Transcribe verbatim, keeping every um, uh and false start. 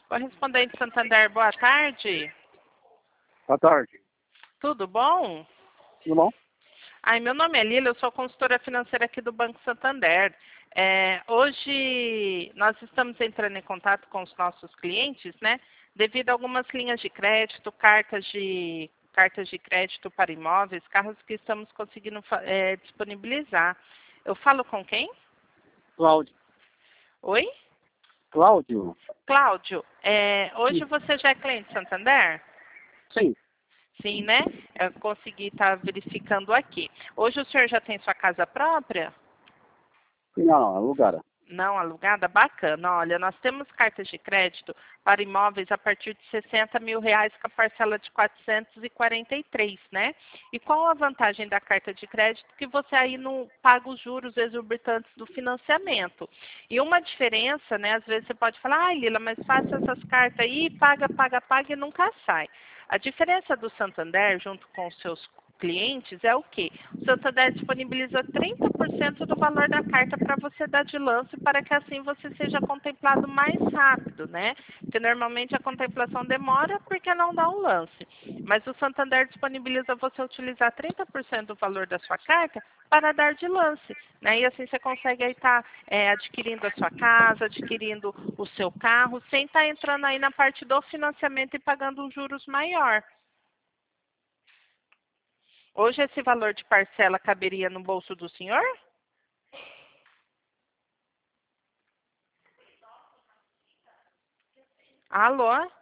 Correspondente Santander, boa tarde. Boa tarde. Tudo bom? Tudo bom? Ai, meu nome é Lila, eu sou consultora financeira aqui do Banco Santander. É, hoje nós estamos entrando em contato com os nossos clientes, né? Devido a algumas linhas de crédito, cartas de, cartas de crédito para imóveis, carros que estamos conseguindo é, disponibilizar. Eu falo com quem? Cláudio. Oi? Cláudio? Cláudio, é, hoje Sim. você já é cliente Santander? Sim. Sim, né? Eu consegui estar verificando aqui. Hoje o senhor já tem sua casa própria? Não, não, alugada. Não, alugada? Bacana. Olha, nós temos cartas de crédito para imóveis a partir de sessenta mil reais com a parcela de quatrocentos e quarenta e três, né? E qual a vantagem da carta de crédito? Que você aí não paga os juros exorbitantes do financiamento. E uma diferença, né? Às vezes você pode falar, ai Lila, mas faça essas cartas aí, paga, paga, paga e nunca sai. A diferença do Santander, junto com os seus clientes, é o quê? O Santander disponibiliza trinta por cento do valor da carta para você dar de lance, para que assim você seja contemplado mais rápido, né? Porque normalmente a contemplação demora porque não dá um lance. Mas o Santander disponibiliza você utilizar trinta por cento do valor da sua carta para dar de lance, né? E assim você consegue aí estar tá, é, adquirindo a sua casa, adquirindo o seu carro, sem estar tá entrando aí na parte do financiamento e pagando um juros maior. Hoje esse valor de parcela caberia no bolso do senhor? Alô?